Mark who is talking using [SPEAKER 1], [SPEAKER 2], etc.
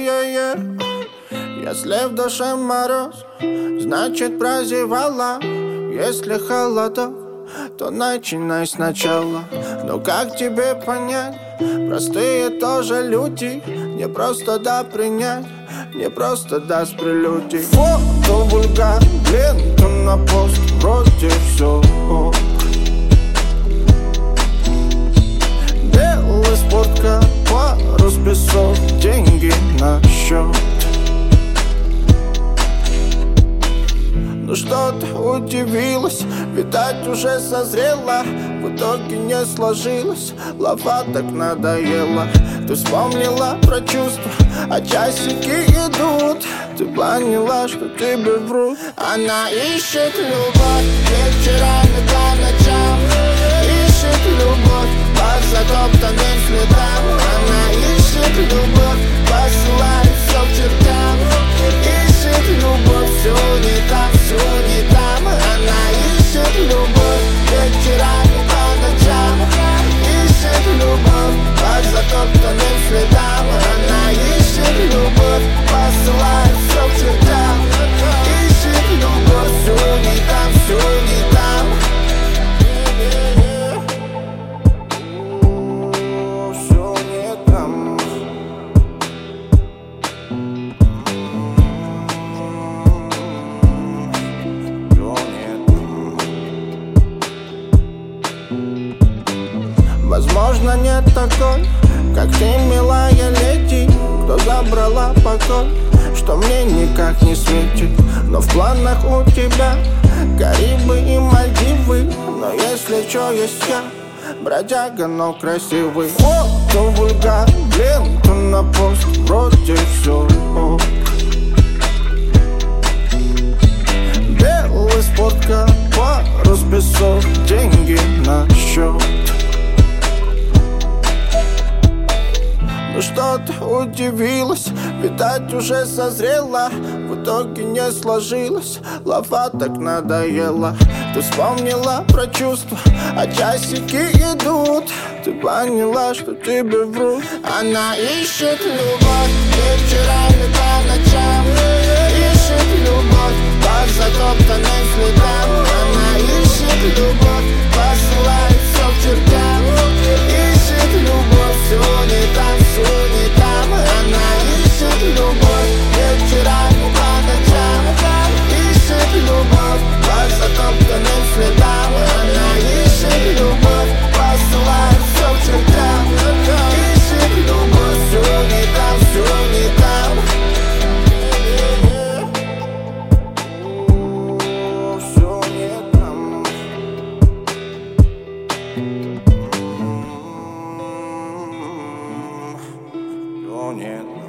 [SPEAKER 1] Если в душе мороз, значит прозевала. Если холодок, то начинай сначала. Но как тебе понять? Простые тоже люди. Не просто да принять, не просто да с прелюдий. Фото вульгар, ленту на пост, вроде все. Белый спорткар, пару список, деньги на счет. Ну что ты удивилась, видать уже созрела. В итоге не сложилось, лава так надоела. Ты вспомнила про чувства, а часики идут. Ты поняла, что тебе врут. Она ищет любовь вечерами по ночам. Ищет любовь по затоптанным следам. Она ищет любовь, посылает все к чертям. Ищет любовь, все не там, все не там. Она ищет любовь вечерами по ночам. Ищет любовь по затоптанным следам. Она ищет любовь, посылает все к чертям. Ищет любовь, все не там, все не там. Все не там. Возможно, нет такой, как ты, милая леди, кто забрала покой, что мне никак не светит. Но в планах у тебя Карибы и Мальдивы. Но если чё, есть я, бродяга, но красивый. Фото вульгар, ленту на пост, вроде все. Белый спорткар, пару список, деньги на счет. Ну что ты удивилась, видать уже созрела. В итоге не сложилось, лава так надоела. Ты вспомнила про чувства, а часики идут. Ты поняла, что тебе врут. Она ищет любовь вечерами по ночам. Ищет любовь по затоптанным следам. Она ищет любовь, посылает все к чертям. Ищет любовь, все не там, все не там. Она ищет любовь вечерами по ночам. Ищет любовь по затоптанным следам. Она ищет любовь, посылает все к чертям. Ищет любовь, все не там, все не там. Все не там. Все нет.